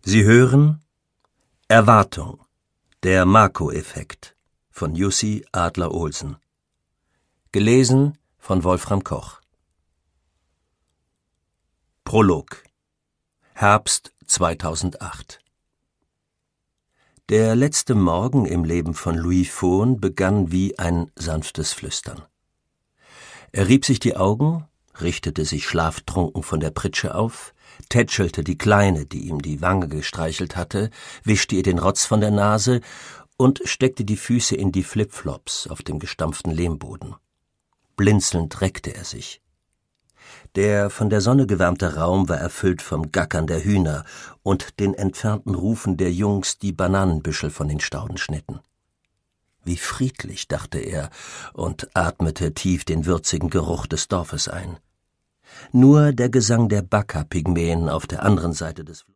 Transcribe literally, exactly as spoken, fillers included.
Sie hören Erwartung, der Marco-Effekt von Jussi Adler-Olsen. Gelesen von Wolfram Koch. Prolog. Herbst zweitausendacht. Der letzte Morgen im Leben von Louis Fohn begann wie ein sanftes Flüstern. Er rieb sich die Augen, richtete sich schlaftrunken von der Pritsche auf, tätschelte die Kleine, die ihm die Wange gestreichelt hatte, wischte ihr den Rotz von der Nase und steckte die Füße in die Flipflops auf dem gestampften Lehmboden. Blinzelnd reckte er sich. Der von der Sonne gewärmte Raum war erfüllt vom Gackern der Hühner und den entfernten Rufen der Jungs, die Bananenbüschel von den Stauden schnitten. Wie friedlich, dachte er und atmete tief den würzigen Geruch des Dorfes ein. Nur der Gesang der Baka-Pygmäen auf der anderen Seite des